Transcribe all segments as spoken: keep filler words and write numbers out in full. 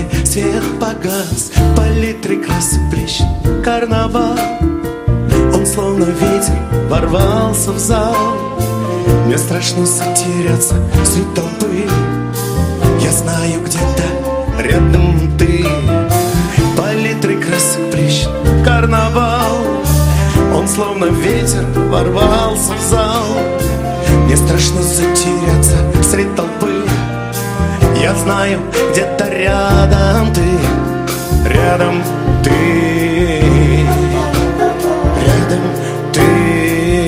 сцене свет погас, палитры красок плещет карнавал. Он словно ветер ворвался в зал. Мне страшно затеряться среди толпы. Я знаю, где-то рядом ты. Палитры красок плещет карнавал. Он словно ветер ворвался в зал. Мне страшно затеряться среди толпы. Я знаю, где-то рядом ты. Рядом ты. Рядом ты.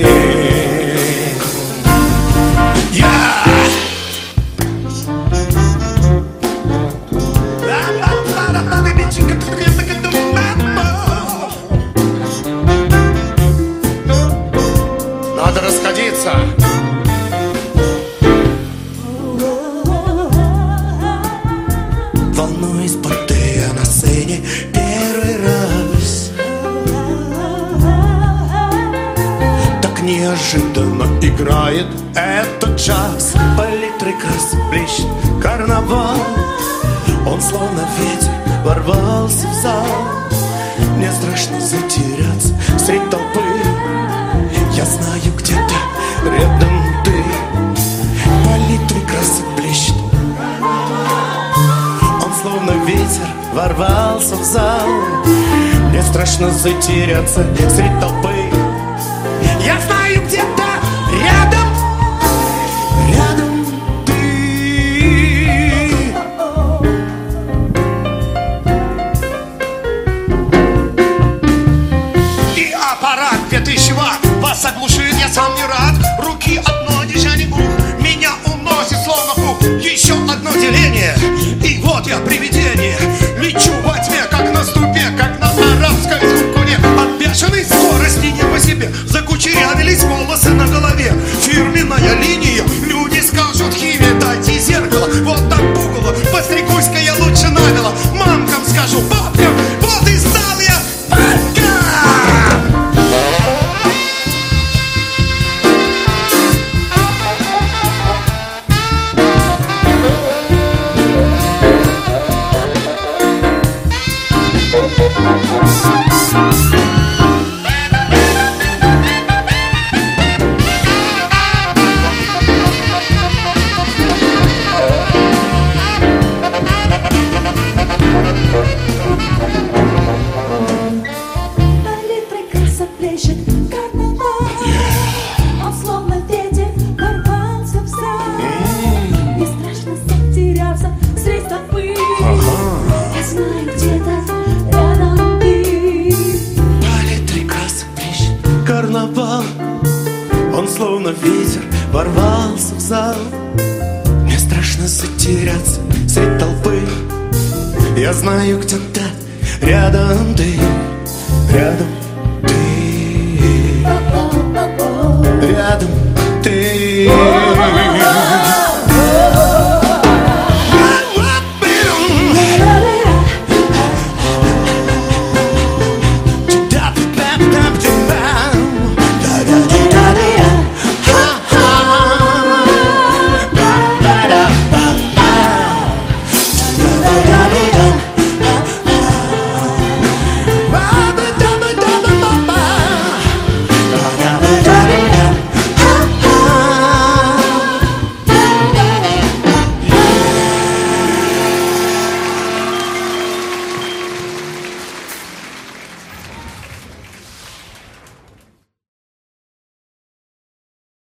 Я надо расходиться. Волнуюсь, будто я на сцене первый раз. Так неожиданно играет этот джаз. Палитры красок блещет карнавал. Он словно ветер ворвался в зал. Мне страшно затеряться среди толпы. Я знаю, где-то рядом ты. Палитры красок блещет. Он словно ветер ворвался в зал. Мне страшно затеряться среди толпы. Я знаю, где-то рядом. Рядом ты. И аппарат две тысячи ватт вас оглушит, я сам не рад. Руки одно движение ух меня уносит словно пух. Еще одно деление, и вот я привидение. Лечу во тьме, как на ступе, как на арабской куне. От бешеной скорости не по себе закучерявились волосы на голове. Фирменная линия, люди скажут химия. Дайте зеркало, вот так пугало. Постригусь-ка я лучше навела. Мамкам скажу, бабкам, вот и стал я бабка. Он словно ветер ворвался в зал. Мне страшно затеряться среди толпы. Я знаю, где-то рядом ты. Рядом